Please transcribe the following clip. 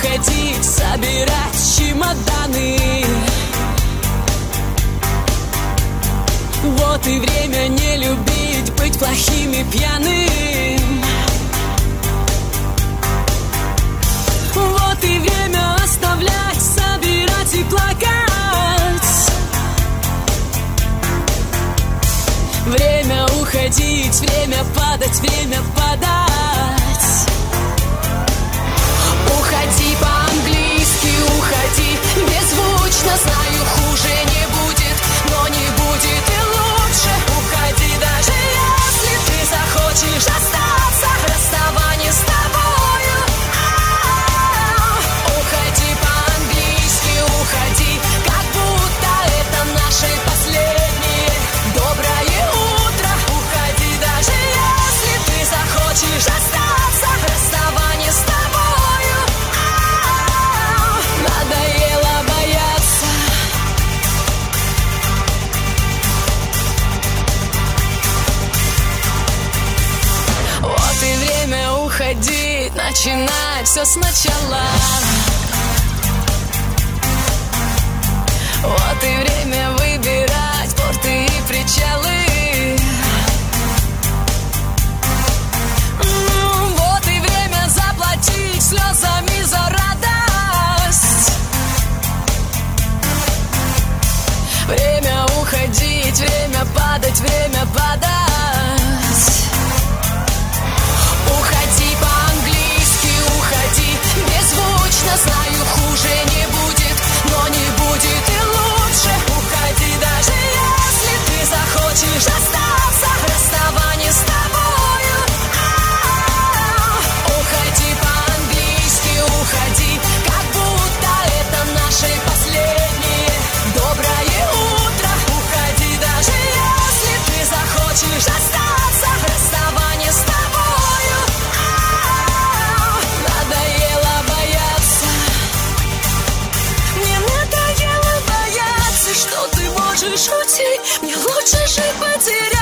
уходить, собирать чемоданы. Вот и время не любить, быть плохим и пьяным. Вот и время оставлять, собирать и плакать. Время уходить, время падать, время падать. Уходи по-английски, уходи беззвучно. Знаю, хуже не будет, но не будет и лучше. Уходи, даже если ты захочешь остаться. Расставание с тобою. Уходи по-английски, уходи, как будто это наше последнее доброе утро. Уходи, даже если ты захочешь остаться. Расставание с тобою. Надоело бояться. Вот и время уходить, начинать все сначала. Вот и время выбирать порты и причалы. Вот и время заплатить слезами за радость. Время уходить, время падать, время падать. Уходи по-английски, уходи беззвучно. Знаю, хуже не будет, но не будет и лучше. Уходи, даже если ты захочешь остаться. Расставание с тобою. Уходи по-английски, уходи, как будто это наше последнее доброе утро. Уходи, даже если ты захочешь остаться. Расставание с тобою. Надоело бояться. Мне надоело бояться, что ты можешь уйти. Мне лучше жить потерять.